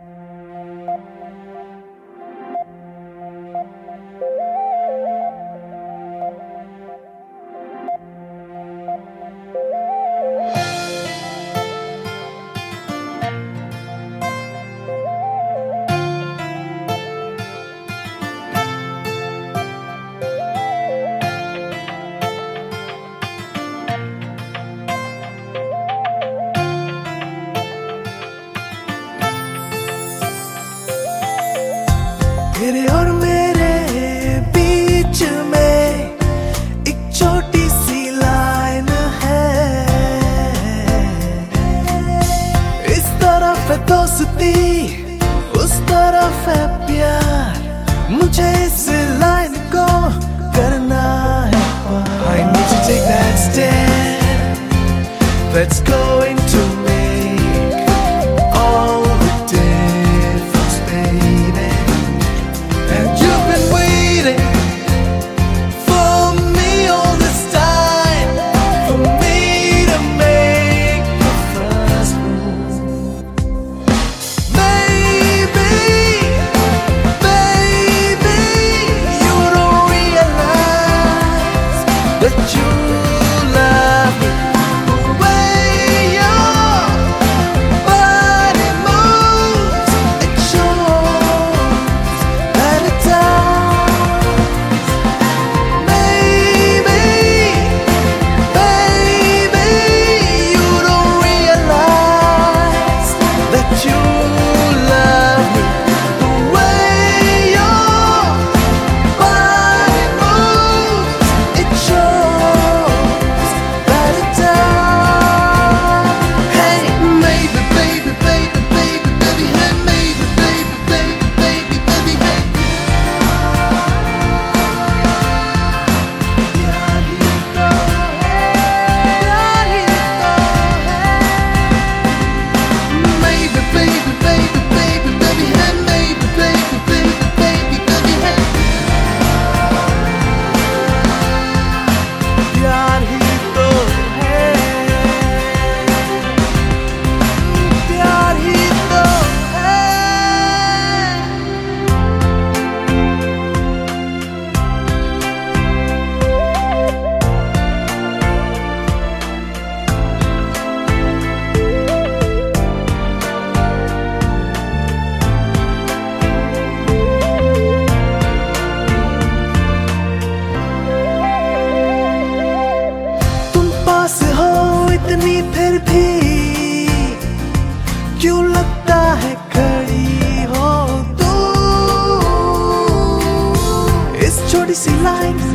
तेरे और मेरे बीच में एक छोटी सी लाइन है, इस तरफ है दोस्ती, उस तरफ है प्यार, मुझे इस लाइन को करना है पार। I need to take that stand that's going to make all the difference, baby. And you've been waiting for me all this time, for me to make the first move. Maybe, baby, you don't realize that you love me. The way your body moves, it shows that it does. Maybe, baby, you don't realize that you love me. The way your body moves, it shows that it does. Hey, maybe, baby, baby, baby, baby, hey, maybe, baby, baby, baby, baby, hey. प्यार ही तो है, प्यार ही तो है। Maybe, baby, baby, baby, baby, hey, maybe, baby, baby, baby, baby, hey. प्यार ही तो है, प्यार ही तो है। तुम पास हो इतनी फिर भी क्यों लगता है खड़ी हो तू, इस छोटी सी लाइन